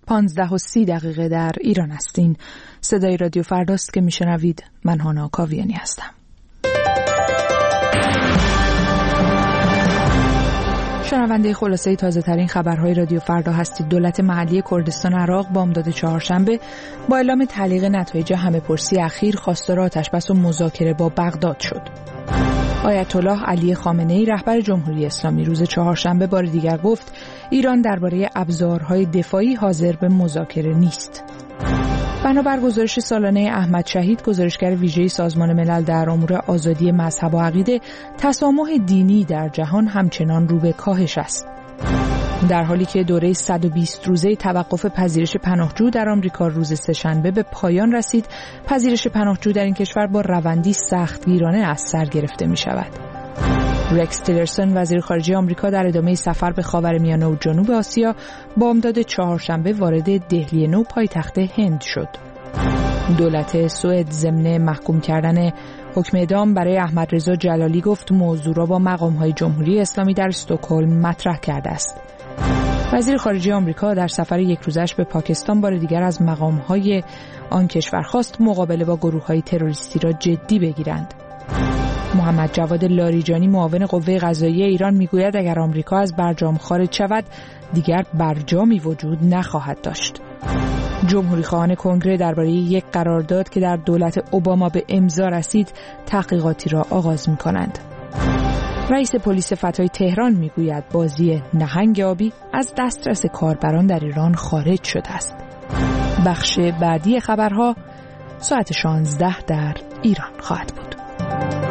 15:30 در ایران هستین. صدای رادیو فرداست که میشنوید. من هانا کاویانی هستم. شنونده خلاصه تازه ترین خبرهای رادیو فردا هستید. دولت محلی کردستان عراق بامداد چهارشنبه با اعلام تعلیق نتایج همه‌پرسی اخیر خواستار آتش‌بس و مذاکره با بغداد شد. آیت الله علی خامنه‌ای رهبر جمهوری اسلامی روز چهارشنبه بار دیگر گفت ایران درباره ابزارهای دفاعی حاضر به مذاکره نیست. بنابر گزارش سالانه احمد شهید، گزارشگر ویژه سازمان ملل در امور آزادی مذهب و عقیده، تسامح دینی در جهان همچنان رو به کاهش است. در حالی که دوره 120 روزه توقف پذیرش پناهجو در آمریکا روز سه‌شنبه به پایان رسید، پذیرش پناهجو در این کشور با روندی سختگیرانه از سر گرفته می شود. رکس تیلرسون وزیر خارجه آمریکا در ادامه سفر به خاورمیانه و جنوب آسیا بامداد چهارشنبه وارد دهلی نو پایتخت هند شد. دولت سوئد ضمن محکوم کردن حکم اعدام برای احمد رضا جلالی گفت موضوع را با مقام‌های جمهوری اسلامی در استکهلم مطرح کرده است. وزیر خارجه آمریکا در سفر یک روزش به پاکستان بار دیگر از مقام‌های آن کشور خواست مقابله با گروه‌های تروریستی را جدی بگیرند. محمد جواد لاریجانی معاون قوه قضاییه ایران میگوید اگر آمریکا از برجام خارج شود دیگر برجامی وجود نخواهد داشت. جمهوری خواهان کنگره درباره یک قرارداد که در دولت اوباما به امضا رسید تحقیقاتی را آغاز می‌کنند. رئیس پلیس فتای تهران میگوید بازی نهنگ آبی از دسترس کاربران در ایران خارج شده است. بخش بعدی خبرها ساعت 16 در ایران خواهد بود.